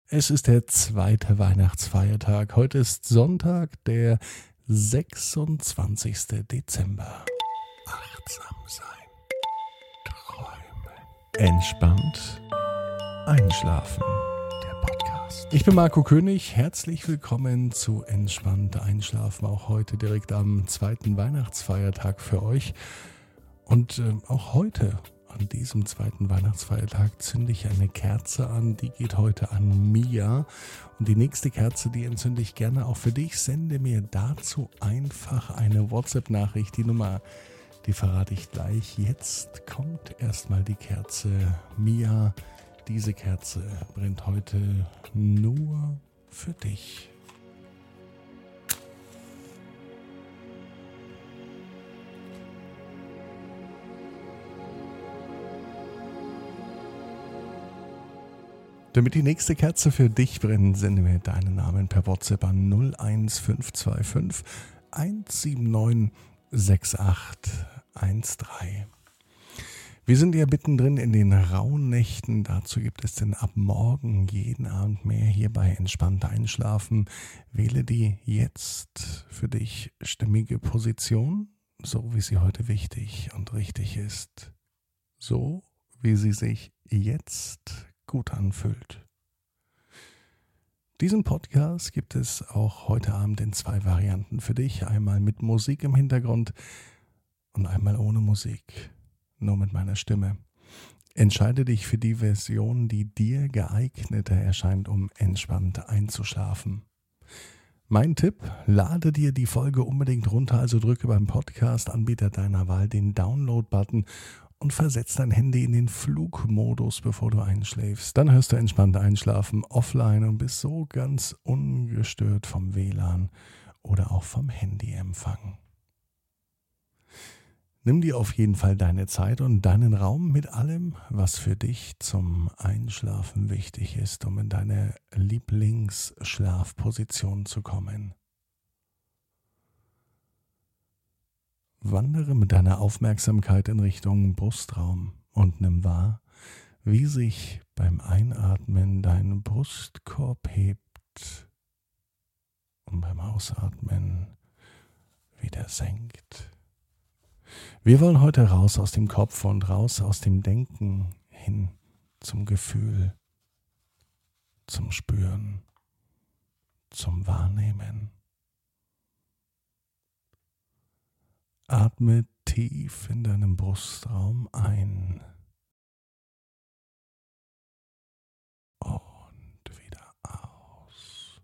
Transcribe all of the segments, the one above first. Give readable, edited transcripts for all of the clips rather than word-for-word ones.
Es ist der zweite Weihnachtsfeiertag. Heute ist Sonntag, der 26. Dezember. Achtsam sein, träumen, entspannt einschlafen. Der Podcast. Ich bin Marco König. Herzlich willkommen zu Entspannt Einschlafen. Auch heute direkt am zweiten Weihnachtsfeiertag für euch. Und auch heute, an diesem zweiten Weihnachtsfeiertag, zünde ich eine Kerze an. Die geht heute an Mia. Und die nächste Kerze, die entzünde ich gerne auch für dich. Sende mir dazu einfach eine WhatsApp-Nachricht. Die Nummer, die verrate ich gleich. Jetzt kommt erstmal die Kerze Mia. Diese Kerze brennt heute nur für dich. Damit die nächste Kerze für dich brennt, sende mir deinen Namen per WhatsApp an 01525 179 6813. Wir sind ja mittendrin in den rauen Nächten. Dazu gibt es denn ab morgen jeden Abend mehr hier bei Entspannt Einschlafen. Wähle die jetzt für dich stimmige Position, so wie sie heute wichtig und richtig ist. So wie sie sich jetzt gut anfühlt. Diesen Podcast gibt es auch heute Abend in 2 Varianten für dich. Einmal mit Musik im Hintergrund und einmal ohne Musik. Nur mit meiner Stimme. Entscheide dich für die Version, die dir geeigneter erscheint, um entspannt einzuschlafen. Mein Tipp, lade dir die Folge unbedingt runter, also drücke beim Podcast-Anbieter deiner Wahl den Download-Button und versetz dein Handy in den Flugmodus, bevor du einschläfst. Dann hörst du entspannt einschlafen offline und bist so ganz ungestört vom WLAN oder auch vom Handyempfang. Nimm dir auf jeden Fall deine Zeit und deinen Raum mit allem, was für dich zum Einschlafen wichtig ist, um in deine Lieblingsschlafposition zu kommen. Wandere mit deiner Aufmerksamkeit in Richtung Brustraum und nimm wahr, wie sich beim Einatmen dein Brustkorb hebt und beim Ausatmen wieder senkt. Wir wollen heute raus aus dem Kopf und raus aus dem Denken hin zum Gefühl, zum Spüren, zum Wahrnehmen. Atme tief in deinem Brustraum ein und wieder aus.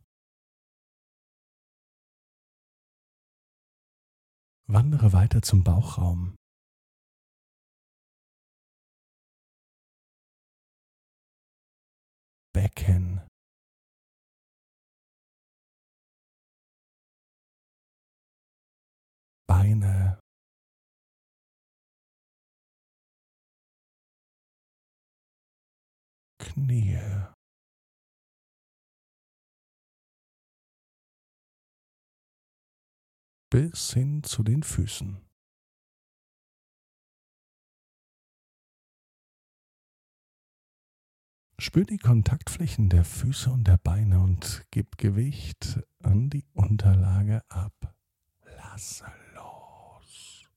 Wandere weiter zum Bauchraum. Becken. Beine. Knie. Bis hin zu den Füßen. Spür die Kontaktflächen der Füße und der Beine und gib Gewicht an die Unterlage ab. Lasse los.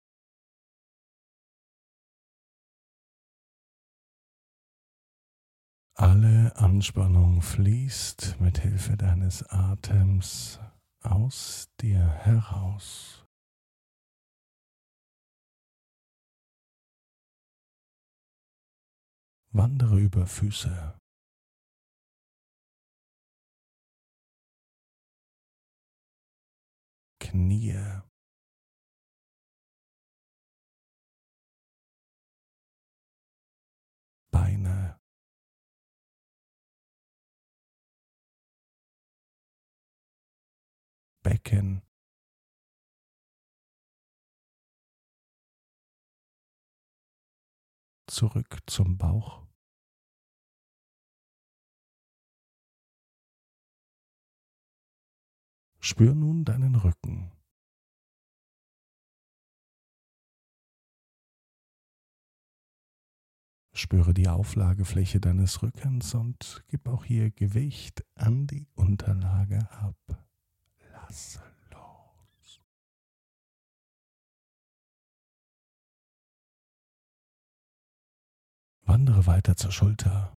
Alle Anspannung fließt mit Hilfe deines Atems aus dir heraus. Wandere über Füße. Knie. Beine. Becken. Zurück zum Bauch. Spür nun deinen Rücken. Spüre die Auflagefläche deines Rückens und gib auch hier Gewicht an die Unterlage ab. Lasse los. Wandere weiter zur Schulter.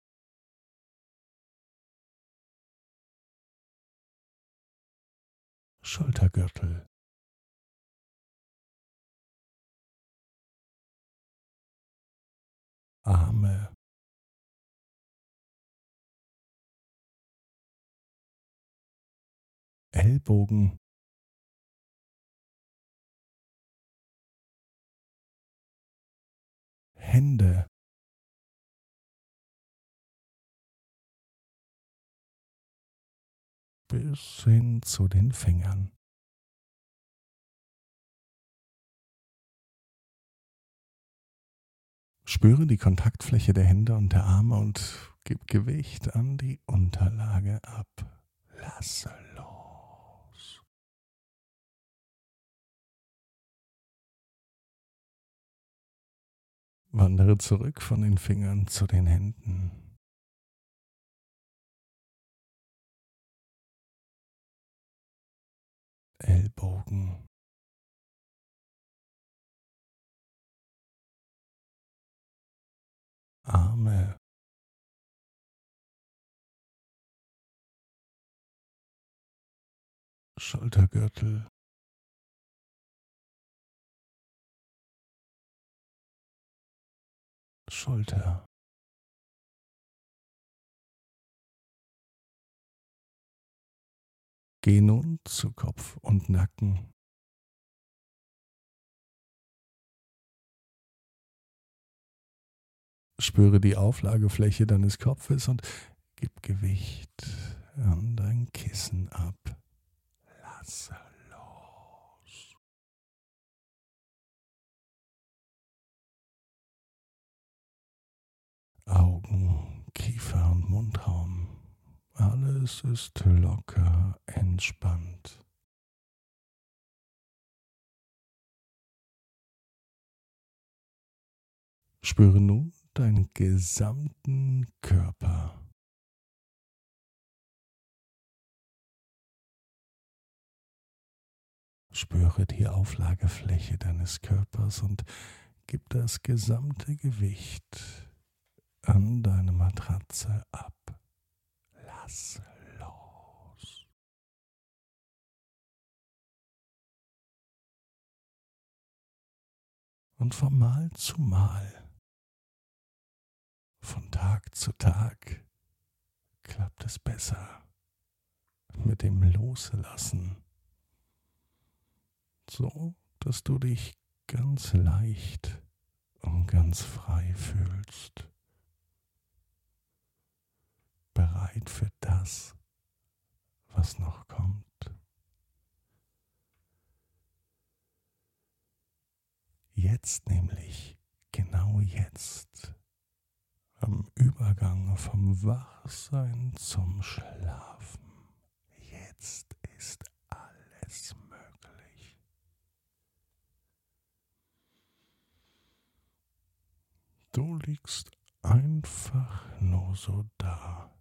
Schultergürtel. Arme. Ellbogen. Hände. Bis hin zu den Fingern. Spüre die Kontaktfläche der Hände und der Arme und gib Gewicht an die Unterlage ab. Lasse los. Wandere zurück von den Fingern zu den Händen. Ellbogen. Arme. Schultergürtel. Schulter. Geh nun zu Kopf und Nacken. Spüre die Auflagefläche deines Kopfes und gib Gewicht an dein Kissen ab. Lasse los. Augen, Kiefer und Mundraum. Alles ist locker entspannt. Spüre nun deinen gesamten Körper. Spüre die Auflagefläche deines Körpers und gib das gesamte Gewicht an deine Matratze ab. Lass los. Und von Mal zu Mal, von Tag zu Tag, klappt es besser mit dem Loslassen, so dass du dich ganz leicht und ganz frei fühlst, bereit für das, was noch kommt. Jetzt nämlich, genau jetzt, am Übergang vom Wachsein zum Schlafen. Jetzt ist alles möglich. Du liegst einfach nur so da.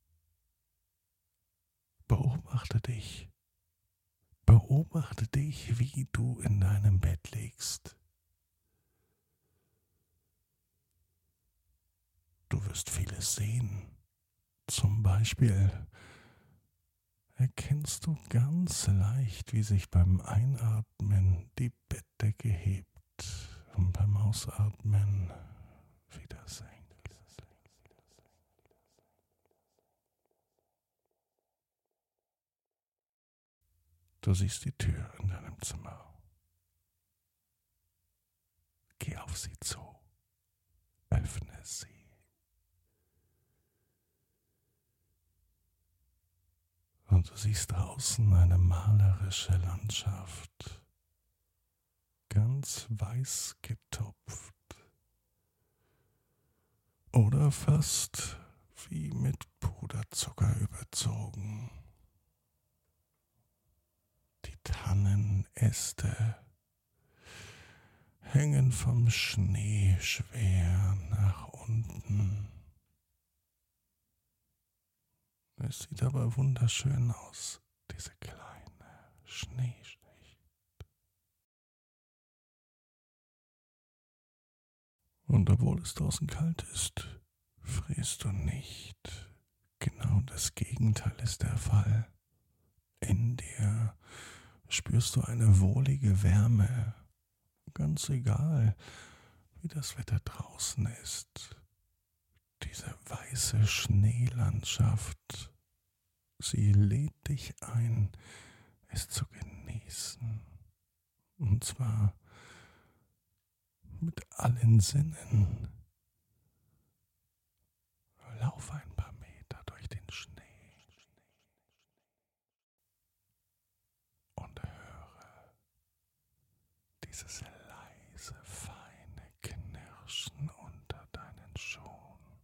Beobachte dich. Beobachte dich, wie du in deinem Bett liegst. Du wirst vieles sehen. Zum Beispiel erkennst du ganz leicht, wie sich beim Einatmen die Bettdecke hebt und beim Ausatmen wieder senkt. Du siehst die Tür in deinem Zimmer. Geh auf sie zu. Öffne sie. Und du siehst draußen eine malerische Landschaft, ganz weiß getupft oder fast wie mit Puderzucker überzogen. Die Tannenäste hängen vom Schnee schwer nach unten. Es sieht aber wunderschön aus, diese kleine Schneeschicht. Und obwohl es draußen kalt ist, frierst du nicht. Genau das Gegenteil ist der Fall. In dir spürst du eine wohlige Wärme. Ganz egal, wie das Wetter draußen ist. Diese weiße Schneelandschaft, sie lädt dich ein, es zu genießen. Und zwar mit allen Sinnen. Lauf ein paar Meter durch den Schnee und höre dieses leise, feine Knirschen unter deinen Schuhen.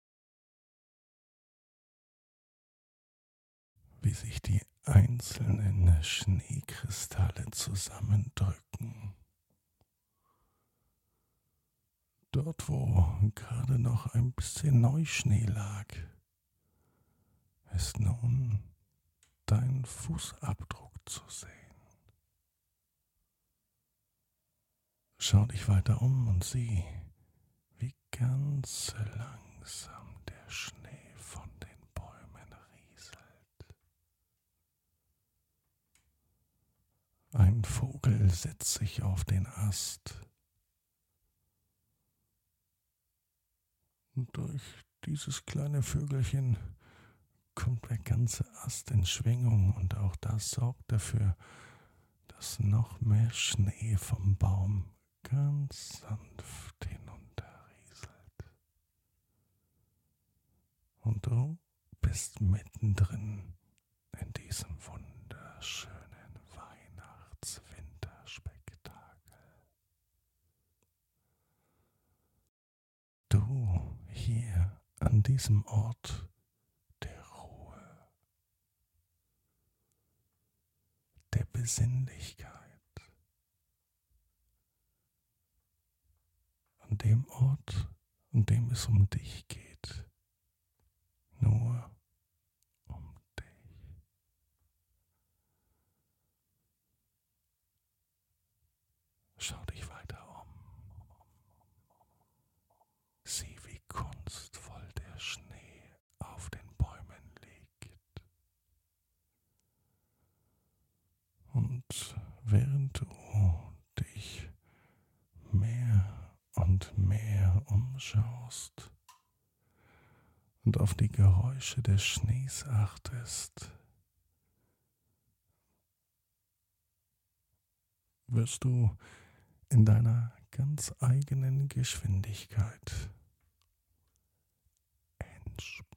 Wie sich die einzelnen Schneekristalle zusammendrücken. Dort, wo gerade noch ein bisschen Neuschnee lag, ist nun dein Fußabdruck zu sehen. Schau dich weiter um und sieh, wie ganz langsam der Schnee von den Bäumen rieselt. Ein Vogel setzt sich auf den Ast. Und durch dieses kleine Vögelchen kommt der ganze Ast in Schwingung und auch das sorgt dafür, dass noch mehr Schnee vom Baum ganz sanft hinunterrieselt. Und du bist mittendrin in diesem wunderschönen Weihnachts-Winterspektakel. Du hier an diesem Ort der Ruhe, der Besinnlichkeit, an dem Ort, an dem es um dich geht, nur um dich. Schau dich weiter um. Sieh, wie kunstvoll der Schnee auf den Bäumen liegt. Und während du dich mehr und mehr umschaust und auf die Geräusche des Schnees achtest, wirst du in deiner ganz eigenen Geschwindigkeit entspannen.